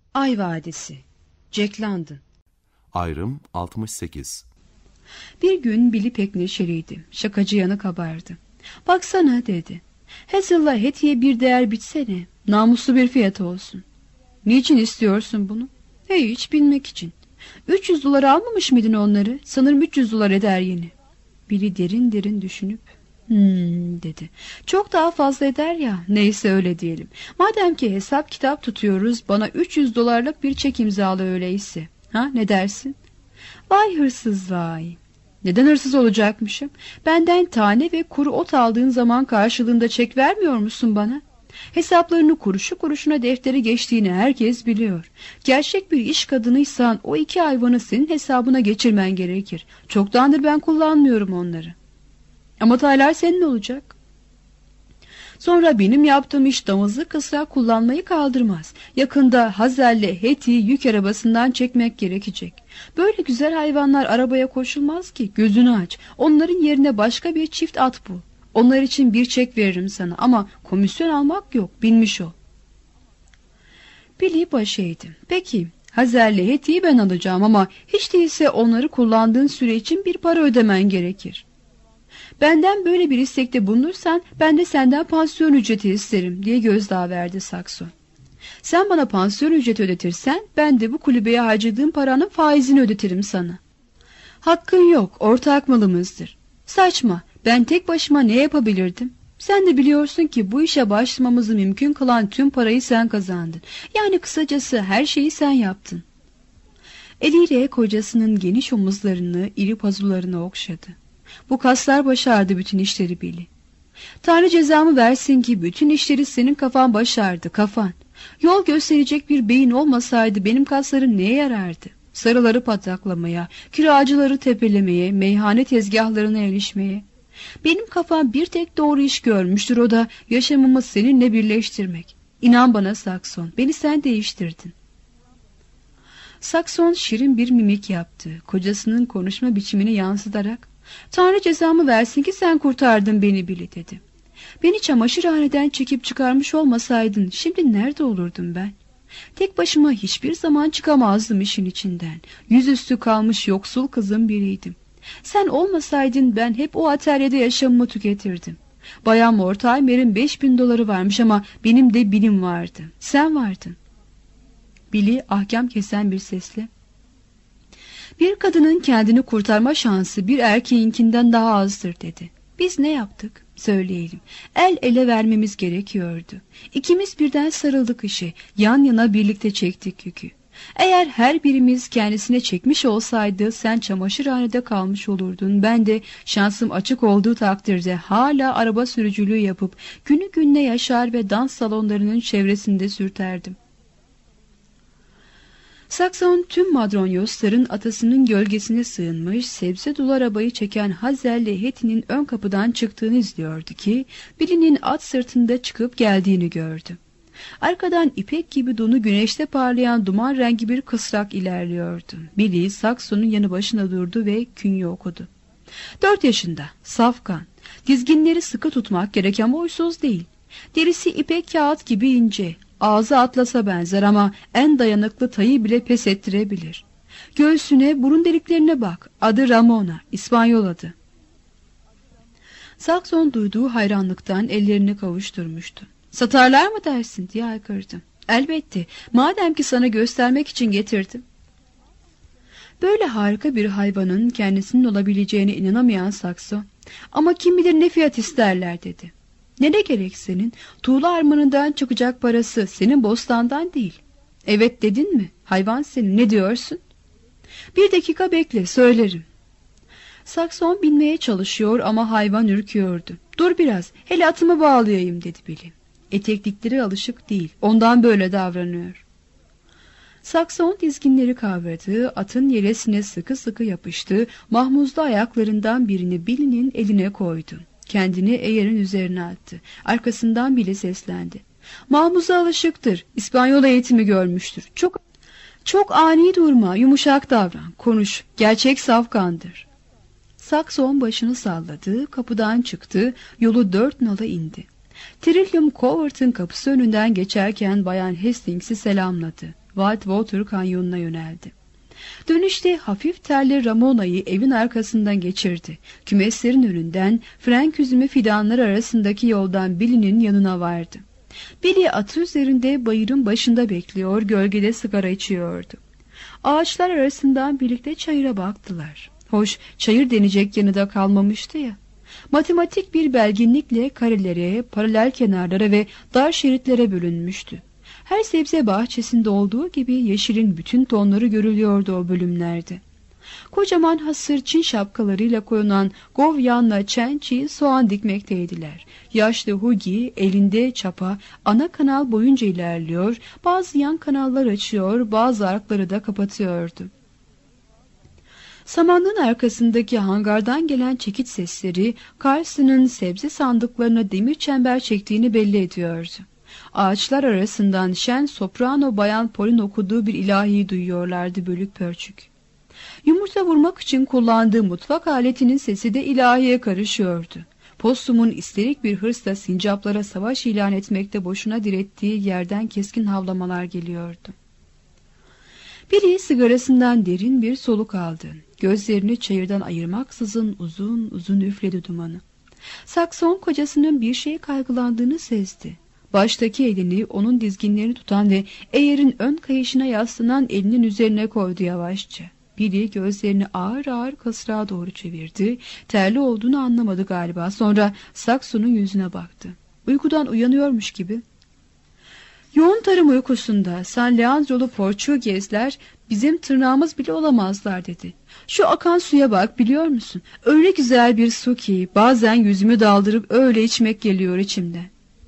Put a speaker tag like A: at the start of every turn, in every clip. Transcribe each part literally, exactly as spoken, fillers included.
A: Ay Vadisi, Jack London.
B: Ayrım altmış sekiz.
A: Bir gün Billy pek neşeliydi. Şakacı yanı kabardı. Baksana dedi. Hazel'la Hetty'ye bir değer bitsene. Namuslu bir fiyatı olsun. Niçin istiyorsun bunu? Hiç bilmek için. üç yüz dolara almamış mıydın onları? Sanırım üç yüz dolar eder yeni. Billy derin derin düşünüp Hmm dedi. Çok daha fazla eder ya. Neyse öyle diyelim. Madem ki hesap kitap tutuyoruz, bana üç yüz dolarlık bir çek imzalı öyleyse. Ha, ne dersin? Vay hırsız vay. Neden hırsız olacakmışım? Benden tane ve kuru ot aldığın zaman karşılığında çek vermiyor musun bana? Hesaplarını kuruşu kuruşuna defteri geçtiğini herkes biliyor. Gerçek bir iş kadınıysan o iki hayvanı senin hesabına geçirmen gerekir. Çoktandır ben kullanmıyorum onları. Ama taylar senin olacak. Sonra benim yaptığım iş damızlı kısrak kullanmayı kaldırmaz. Yakında Hazel'le Hetty'yi yük arabasından çekmek gerekecek. Böyle güzel hayvanlar arabaya koşulmaz ki. Gözünü aç. Onların yerine başka bir çift at bul. Onlar için bir çek veririm sana ama komisyon almak yok. Bilmiş ol. Billy baş eğdi. Peki Hazel'le Hetty'yi ben alacağım ama hiç değilse onları kullandığın süre için bir para ödemen gerekir. Benden böyle bir istekte bulunursan ben de senden pansiyon ücreti isterim diye gözdağı verdi Saxon. Sen bana pansiyon ücreti ödetirsen ben de bu kulübeye harcadığım paranın faizini ödetirim sana. Hakkın yok, ortak malımızdır. Saçma, ben tek başıma ne yapabilirdim? Sen de biliyorsun ki bu işe başlamamızı mümkün kılan tüm parayı sen kazandın. Yani kısacası her şeyi sen yaptın. Eliyle kocasının geniş omuzlarını, iri pazularını okşadı. Bu kaslar başardı bütün işleri Billy. Tanrı cezamı versin ki bütün işleri senin kafan başardı, kafan. Yol gösterecek bir beyin olmasaydı benim kaslarım neye yarardı? Sarıları pataklamaya, kiracıları tepelemeye, meyhane tezgahlarına erişmeye. Benim kafam bir tek doğru iş görmüştür, o da yaşamımı seninle birleştirmek. İnan bana Saxon, beni sen değiştirdin. Saxon şirin bir mimik yaptı, kocasının konuşma biçimini yansıtarak. Tanrı cezamı versin ki sen kurtardın beni Billy dedi. Beni çamaşırhaneden çekip çıkarmış olmasaydın şimdi nerede olurdum ben? Tek başıma hiçbir zaman çıkamazdım işin içinden. Yüzüstü kalmış yoksul kızım biriydim. Sen olmasaydın ben hep o atölyede yaşamımı tüketirdim. Bayan Mortimer'in beş bin doları varmış ama benim de bilim vardı. Sen vardın. Billy ahkam kesen bir sesle. Bir kadının kendini kurtarma şansı bir erkeğinkinden daha azdır dedi. Biz ne yaptık? Söyleyelim. El ele vermemiz gerekiyordu. İkimiz birden sarıldık işe. Yan yana birlikte çektik yükü. Eğer her birimiz kendisine çekmiş olsaydı sen çamaşırhanede kalmış olurdun. Ben de şansım açık olduğu takdirde hala araba sürücülüğü yapıp günü gününe yaşar ve dans salonlarının çevresinde sürterdim. Saxon tüm madronyosların atasının gölgesine sığınmış sebze dolu arabayı çeken Hazel'le Hetty'nin ön kapıdan çıktığını izliyordu ki Billy'nin at sırtında çıkıp geldiğini gördü. Arkadan ipek gibi donu güneşte parlayan duman rengi bir kısrak ilerliyordu. Billy Saxon'un yanı başına durdu ve künye okudu. Dört yaşında, safkan, dizginleri sıkı tutmak gerek ama huysuz değil. Derisi ipek kağıt gibi ince. Ağzı atlasa benzer ama en dayanıklı tayı bile pes ettirebilir. Göğsüne, burun deliklerine bak. Adı Ramona, İspanyol adı. Saxon duyduğu hayranlıktan ellerini kavuşturmuştu. Satarlar mı dersin diye haykırdı. Elbette, madem ki sana göstermek için getirdim. Böyle harika bir hayvanın kendisinin olabileceğine inanamayan Saxon, ama kim bilir ne fiyat isterler dedi. Ne ne gerek senin? Tuğla armanından çıkacak parası senin bostandan değil. Evet dedin mi? Hayvan senin. Ne diyorsun? Bir dakika bekle, söylerim. Saxon binmeye çalışıyor ama hayvan ürküyordu. Dur biraz, hele atımı bağlayayım dedi Billy. Eteklikleri alışık değil, ondan böyle davranıyor. Saxon dizginleri kavradı, atın yelesine sıkı sıkı yapıştı, mahmuzlu ayaklarından birini Billy'nin eline koydu. Kendini eğerin üzerine attı. Arkasından bile seslendi. Mahmuza alışıktır. İspanyol eğitimi görmüştür. Çok çok ani durma, yumuşak davran, konuş. Gerçek safkandır. Saxon başını salladı, kapıdan çıktı, yolu dört nala indi. Trillium Covert'ın kapısı önünden geçerken Bayan Hastings'i selamladı. Whitewater kanyonuna yöneldi. Dönüşte hafif terli Ramona'yı evin arkasından geçirdi. Kümeslerin önünden frenk üzümü fidanları arasındaki yoldan Billy'nin yanına vardı. Billy atı üzerinde bayırın başında bekliyor, gölgede sigara içiyordu. Ağaçlar arasından birlikte çayıra baktılar. Hoş, çayır denecek yanı da kalmamıştı ya. Matematik bir belginlikle karelere, paralel kenarlara ve dar şeritlere bölünmüştü. Her sebze bahçesinde olduğu gibi yeşilin bütün tonları görülüyordu o bölümlerde. Kocaman hasır Çin şapkalarıyla koyulan Govyan'la Chenchi soğan dikmekteydiler. Yaşlı Hugi elinde çapa ana kanal boyunca ilerliyor, bazı yan kanallar açıyor, bazı arkları da kapatıyordu. Samanlığın arkasındaki hangardan gelen çekiç sesleri Carson'ın sebze sandıklarına demir çember çektiğini belli ediyordu. Ağaçlar arasından şen soprano bayan Pol'ün okuduğu bir ilahiyi duyuyorlardı bölük pörçük. Yumurta vurmak için kullandığı mutfak aletinin sesi de ilahiye karışıyordu. Possum'un isterik bir hırsla sincaplara savaş ilan etmekte boşuna direttiği yerden keskin havlamalar geliyordu. Biri sigarasından derin bir soluk aldı. Gözlerini çayırdan ayırmaksızın uzun uzun üfledi dumanı. Sakson kocasının bir şeye kaygılandığını sezdi. Baştaki elini onun dizginlerini tutan ve eğerin ön kayışına yaslanan elinin üzerine koydu yavaşça. Biri gözlerini ağır ağır kasrağa doğru çevirdi. Terli olduğunu anlamadı galiba. Sonra Sakson'un yüzüne baktı. Uykudan uyanıyormuş gibi. Yoğun tarım uykusunda San Leandro'lu Porçugezler bizim tırnağımız bile olamazlar dedi. Şu akan suya bak, biliyor musun? Öyle güzel bir su ki bazen yüzümü daldırıp öyle içmek geliyor içimde.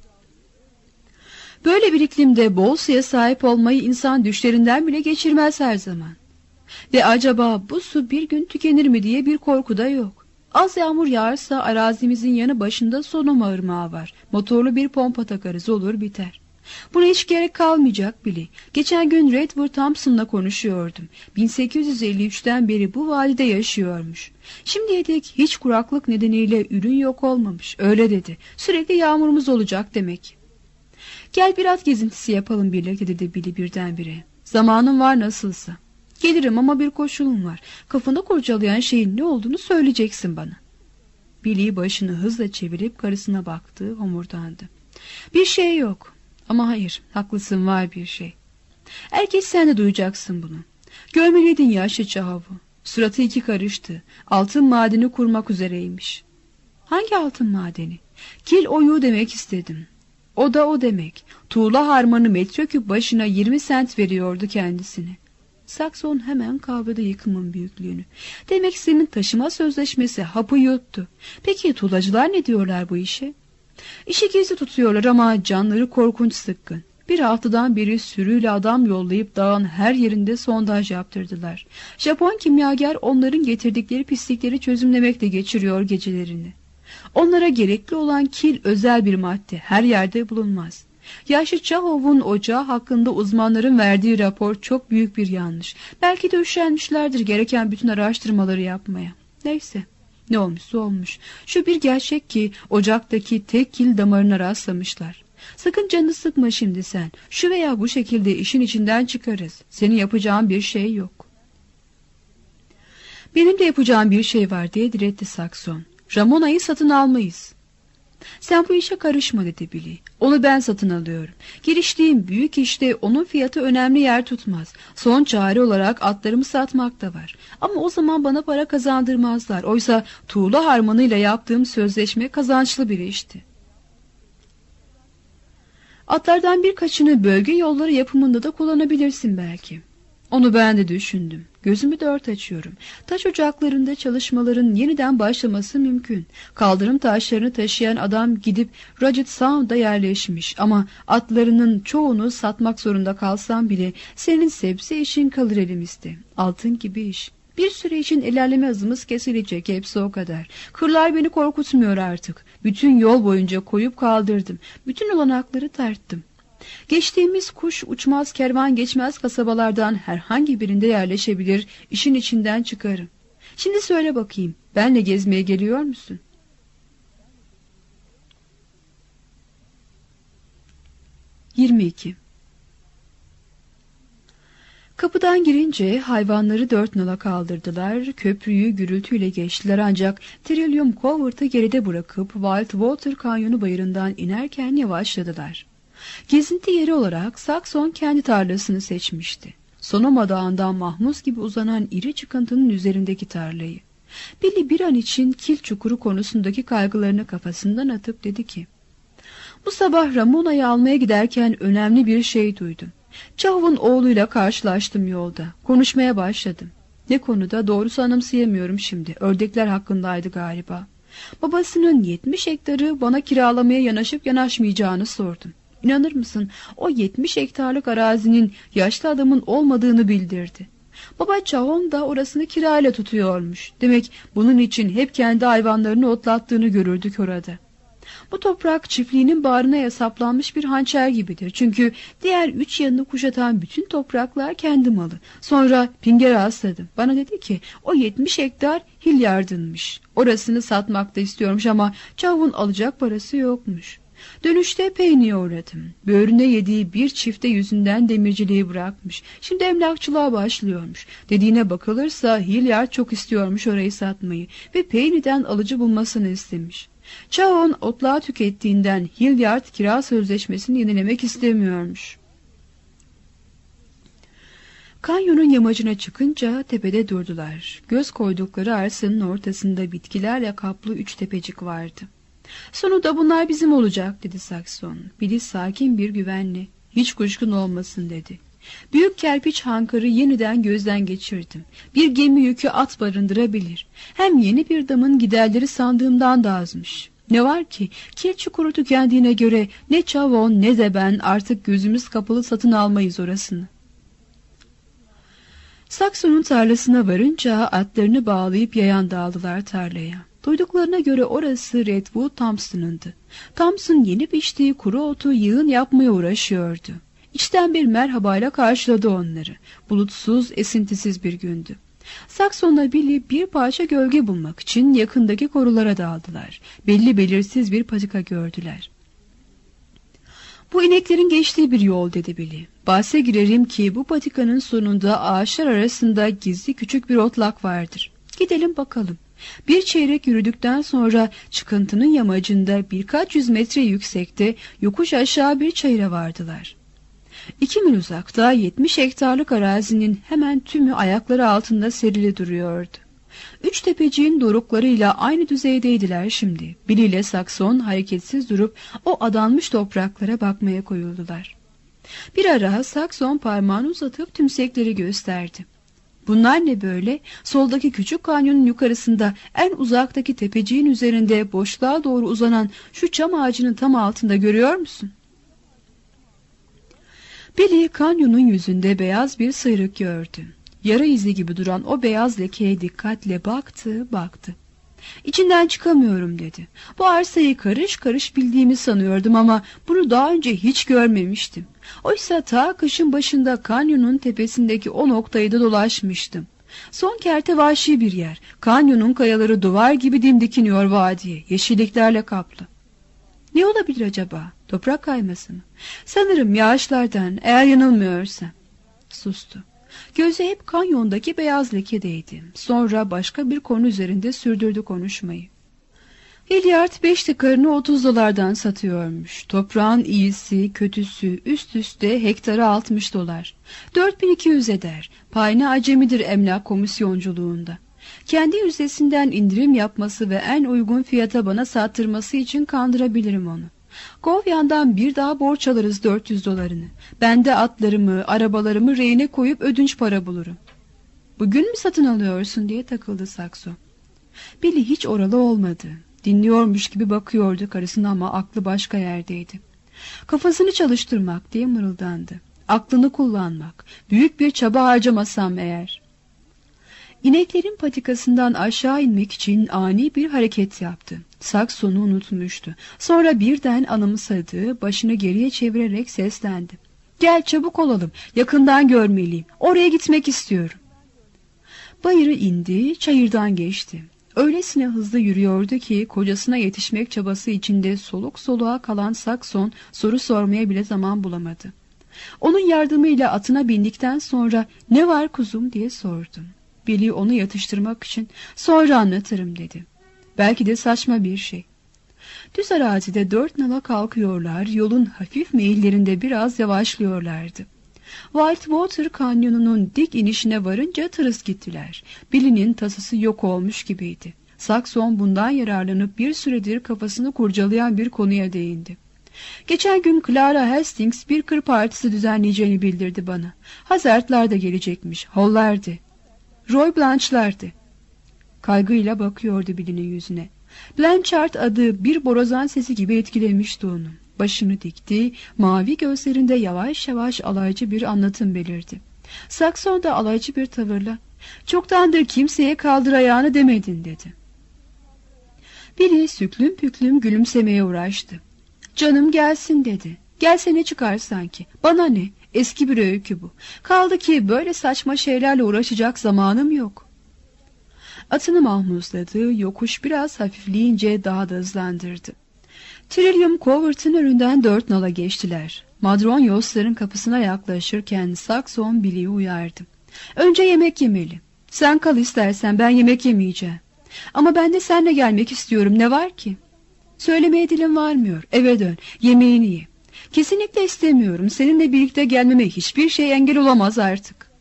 A: Böyle bir iklimde bol suya sahip olmayı insan düşlerinden bile geçirmez her zaman. Ve acaba bu su bir gün tükenir mi diye bir korku da yok. Az yağmur yağarsa arazimizin yanı başında Sonoma ırmağı var. Motorlu bir pompa takarız, olur biter. Buna hiç gerek kalmayacak bile. Geçen gün Redwood Thompson'la konuşuyordum. bin sekiz yüz elli üçten beri bu vadide yaşıyormuş. Şimdiye dek hiç kuraklık nedeniyle ürün yok olmamış. Öyle dedi. Sürekli yağmurumuz olacak demek. Gel bir at gezintisi yapalım birlikte dedi Billy birdenbire. Zamanım var nasılsa. Gelirim ama bir koşulum var. Kafanda kurcalayan şeyin ne olduğunu söyleyeceksin bana. Billy başını hızla çevirip karısına baktı, homurdandı. Bir şey yok. Ama hayır, haklısın, var bir şey. Herkes sen de duyacaksın bunu. Görmeliydin yaşlı Çahav'u. Suratı iki karıştı. Altın madeni kurmak üzereymiş. Hangi altın madeni? Kil oyuğu demek istedim. O da o demek. Tuğla harmanı metreküp başına yirmi sent veriyordu kendisine. Sakson hemen kavrada yıkımın büyüklüğünü. Demek senin taşıma sözleşmesi hapı yuttu. Peki tuğlacılar ne diyorlar bu işe? İşi gizli tutuyorlar ama canları korkunç sıkkın. Bir haftadan beri sürüyle adam yollayıp dağın her yerinde sondaj yaptırdılar. Japon kimyager onların getirdikleri pislikleri çözümlemekle geçiriyor gecelerini. Onlara gerekli olan kil özel bir madde, her yerde bulunmaz. Yaşlı Çahov'un ocağı hakkında uzmanların verdiği rapor çok büyük bir yanlış. Belki de üşenmişlerdir gereken bütün araştırmaları yapmaya. Neyse, ne olmuşsa olmuş. Şu bir gerçek ki ocaktaki tek kil damarına rastlamışlar. Sakın canını sıkma şimdi sen. Şu veya bu şekilde işin içinden çıkarız. Senin yapacağın bir şey yok. Benim de yapacağım bir şey var diye diretti Sakson. Ramona'yı satın almayız. Sen bu işe karışma dedi Billy. Onu ben satın alıyorum. Giriştiğim büyük işte onun fiyatı önemli yer tutmaz. Son çare olarak atlarımı satmak da var. Ama o zaman bana para kazandırmazlar. Oysa tuğla harmanıyla yaptığım sözleşme kazançlı bir işti. Atlardan birkaçını bölge yolları yapımında da kullanabilirsin belki. Onu ben de düşündüm. Gözümü dört açıyorum. Taş ocaklarında çalışmaların yeniden başlaması mümkün. Kaldırım taşlarını taşıyan adam gidip Puget Sound'a yerleşmiş. Ama atlarının çoğunu satmak zorunda kalsam bile senin sebze işin kalır elimizde. Altın gibi iş. Bir süre için ilerleme hızımız kesilecek, hepsi o kadar. Kırlar beni korkutmuyor artık. Bütün yol boyunca koyup kaldırdım. Bütün olanakları tarttım. Geçtiğimiz kuş uçmaz kervan geçmez kasabalardan herhangi birinde yerleşebilir, işin içinden çıkarım. Şimdi söyle bakayım, benle gezmeye geliyor musun? yirmi iki Kapıdan girince hayvanları dört nala kaldırdılar, köprüyü gürültüyle geçtiler ancak Trillium Covert'ı geride bırakıp Wildwater Kanyonu bayırından inerken yavaşladılar. Gezinti yeri olarak Saxon kendi tarlasını seçmişti. Sonoma Dağı'ndan mahmuz gibi uzanan iri çıkıntının üzerindeki tarlayı. Billy bir an için kil çukuru konusundaki kaygılarını kafasından atıp dedi ki, "Bu sabah Ramona'yı almaya giderken önemli bir şey duydum. Çav'un oğluyla karşılaştım yolda. Konuşmaya başladım. Ne konuda doğrusu anımsayamıyorum şimdi. Ördekler hakkındaydı galiba. Babasının yetmiş hektarı bana kiralamaya yanaşıp yanaşmayacağını sordum. İnanır mısın, o yetmiş hektarlık arazinin yaşlı adamın olmadığını bildirdi. Baba Çavon da orasını kirayla tutuyormuş. Demek bunun için hep kendi hayvanlarını otlattığını görürdük orada. Bu toprak çiftliğinin bağrına hesaplanmış bir hançer gibidir. Çünkü diğer üç yanını kuşatan bütün topraklar kendi malı. Sonra Pinger'e rastladım. Bana dedi ki o yetmiş hektar Hilliard'ınmış. Orasını satmakta istiyormuş ama Çavun alacak parası yokmuş. Dönüşte Payne'ye uğradım. Böğrüne yediği bir çifte yüzünden demirciliği bırakmış. Şimdi emlakçılığa başlıyormuş. Dediğine bakılırsa Hilliard çok istiyormuş orayı satmayı ve Payne'den alıcı bulmasını istemiş. Çavon otlağı tükettiğinden Hilliard kira sözleşmesini yenilemek istemiyormuş. Kanyonun yamacına çıkınca tepede durdular. Göz koydukları arsanın ortasında bitkilerle kaplı üç tepecik vardı. "Sonunda bunlar bizim olacak," dedi Saxon. Billy sakin bir güvenle, "Hiç kuşkun olmasın," dedi. Büyük kerpiç hankarı yeniden gözden geçirdim. Bir gemi yükü at barındırabilir. Hem yeni bir damın giderleri sandığımdan da azmış. Ne var ki kil çukuru tükendiğine göre ne Çavon ne de ben artık gözümüz kapalı satın almayız orasını. Saxon'un tarlasına varınca atlarını bağlayıp yayan dağıldılar tarlaya. Duyduklarına göre orası Redwood Thompson'ındı. Thompson yeni biçtiği kuru otu yığın yapmaya uğraşıyordu. İçten bir merhabayla karşıladı onları. Bulutsuz, esintisiz bir gündü. Saxon'la Billy bir parça gölge bulmak için yakındaki korulara daldılar. Belli belirsiz bir patika gördüler. "Bu ineklerin geçtiği bir yol," dedi Billy. "Bahse girerim ki bu patikanın sonunda ağaçlar arasında gizli küçük bir otlak vardır. Gidelim bakalım." Bir çeyrek yürüdükten sonra çıkıntının yamacında birkaç yüz metre yüksekte yokuş aşağı bir çayıra vardılar. İki mil uzakta yetmiş hektarlık arazinin hemen tümü ayakları altında serili duruyordu. Üç tepeciğin doruklarıyla aynı düzeydeydiler şimdi. Billy ile Saxon hareketsiz durup o adanmış topraklara bakmaya koyuldular. Bir ara Saxon parmağını uzatıp tümsekleri gösterdi. "Bunlar ne böyle? Soldaki küçük kanyonun yukarısında en uzaktaki tepeciğin üzerinde boşluğa doğru uzanan şu çam ağacının tam altında görüyor musun?" Billy kanyonun yüzünde beyaz bir sıyrık gördü. Yara izi gibi duran o beyaz lekeye dikkatle baktı, baktı. "İçinden çıkamıyorum," dedi. "Bu arsayı karış karış bildiğimi sanıyordum ama bunu daha önce hiç görmemiştim. Oysa ta kışın başında kanyonun tepesindeki o noktayı da dolaşmıştım. Son kerte vahşi bir yer. Kanyonun kayaları duvar gibi dimdikiniyor vadiye, yeşilliklerle kaplı." "Ne olabilir acaba? Toprak kayması mı?" "Sanırım yağışlardan, eğer yanılmıyorsam." Sustu. Gözü hep kanyondaki beyaz lekedeydi. Sonra başka bir konu üzerinde sürdürdü konuşmayı. Hilliard beş tıkarını otuz dolardan satıyormuş. Toprağın iyisi, kötüsü, üst üste hektarı altmış dolar. Dört bin iki yüz eder. Payına acemidir emlak komisyonculuğunda. Kendi yüzdesinden indirim yapması ve en uygun fiyata bana sattırması için kandırabilirim onu. Govyan'dan bir daha borç alırız dört yüz dolarını. Ben de atlarımı, arabalarımı rehine koyup ödünç para bulurum. "Bugün mü satın alıyorsun?" diye takıldı Saxon. Billy hiç oralı olmadı. Dinliyormuş gibi bakıyordu karısına ama aklı başka yerdeydi. "Kafasını çalıştırmak," diye mırıldandı. "Aklını kullanmak. Büyük bir çaba harcamasam eğer." İneklerin patikasından aşağı inmek için ani bir hareket yaptı. Sakson'u unutmuştu. Sonra birden anımsadığı, başını geriye çevirerek seslendi. "Gel çabuk olalım, yakından görmeliyim. Oraya gitmek istiyorum." Bayırı indi, çayırdan geçti. Öylesine hızlı yürüyordu ki kocasına yetişmek çabası içinde soluk soluğa kalan Sakson soru sormaya bile zaman bulamadı. Onun yardımıyla atına bindikten sonra "Ne var kuzum?" diye sordum. Billy onu yatıştırmak için "Sonra anlatırım" dedi. Belki de saçma bir şey. Düz arazide dört nala kalkıyorlar, yolun hafif meyillerinde biraz yavaşlıyorlardı. Whitewater Kanyonu'nun dik inişine varınca tırıs gittiler. Billy'nin tasası yok olmuş gibiydi. Saxon bundan yararlanıp bir süredir kafasını kurcalayan bir konuya değindi. Geçen gün Clara Hastings bir kır partisi düzenleyeceğini bildirdi bana. Hazardlar da gelecekmiş, Hall'lardı, Roy Blanch'lardı. Kaygıyla bakıyordu Billy'nin yüzüne. Blanchard adı bir borazan sesi gibi etkilemişti onu. Başını dikti, mavi gözlerinde yavaş yavaş alaycı bir anlatım belirdi. Saxon da alaycı bir tavırla "Çoktandır kimseye kaldır ayağını demedin" dedi. Billy süklüm püklüm gülümsemeye uğraştı. "Canım gelsin" dedi. "Gelse ne çıkar sanki? Bana ne? Eski bir öykü bu. Kaldı ki böyle saçma şeylerle uğraşacak zamanım yok." Atını mahmuzladı, yokuş biraz hafifleyince daha da hızlandırdı. Trillium Covert'ın önünden dört nala geçtiler. Madron Yosların kapısına yaklaşırken Saxon Billy'yi uyardı. "Önce yemek yemeli. Sen kal istersen, ben yemek yemeyeceğim. Ama ben de seninle gelmek istiyorum, ne var ki?" "Söylemeye dilim varmıyor. Eve dön, yemeğini ye." "Kesinlikle istemiyorum. Seninle birlikte gelmeme hiçbir şey engel olamaz artık."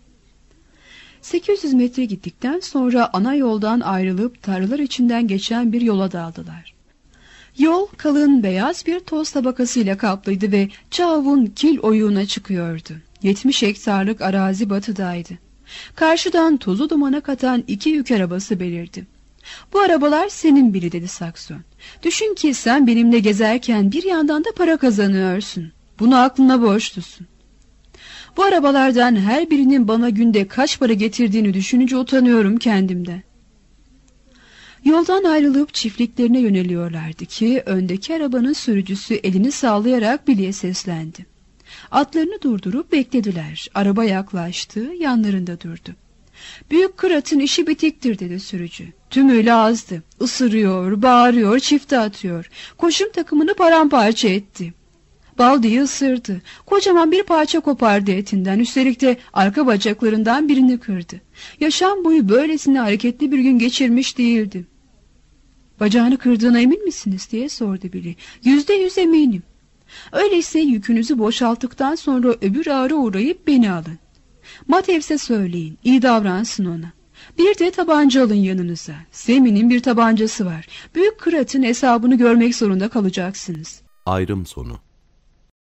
A: sekiz yüz metre gittikten sonra ana yoldan ayrılıp tarlalar içinden geçen bir yola daldılar. Yol kalın beyaz bir toz tabakasıyla kaplıydı ve Çav'un kil oyuğuna çıkıyordu. yetmiş hektarlık arazi batıdaydı. Karşıdan tozu dumana katan iki yük arabası belirdi. "Bu arabalar senin biri" dedi Saxon. "Düşün ki sen benimle gezerken bir yandan da para kazanıyorsun. Bunu aklına borçlusun. Bu arabalardan her birinin bana günde kaç para getirdiğini düşününce utanıyorum kendimden." Yoldan ayrılıp çiftliklerine yöneliyorlardı ki öndeki arabanın sürücüsü elini sallayarak Billy'ye seslendi. Atlarını durdurup beklediler. Araba yaklaştı, yanlarında durdu. "Büyük kır atın işi bitiktir" dedi sürücü. "Tümüyle azdı. Isırıyor, bağırıyor, çifte atıyor. Koşum takımını paramparça etti. Baldi'yi ısırdı. Kocaman bir parça kopardı etinden. Üstelik de arka bacaklarından birini kırdı. Yaşam boyu böylesine hareketli bir gün geçirmiş değildi." "Bacağını kırdığına emin misiniz?" diye sordu Billy. "Yüzde yüz eminim." "Öyleyse yükünüzü boşalttıktan sonra öbür ağrı uğrayıp beni alın. Matevs'e söyleyin, iyi davransın ona. Bir de tabanca alın yanınıza. Sammy'nin bir tabancası var. Büyük kıratın hesabını görmek zorunda kalacaksınız."
B: Ayrım sonu.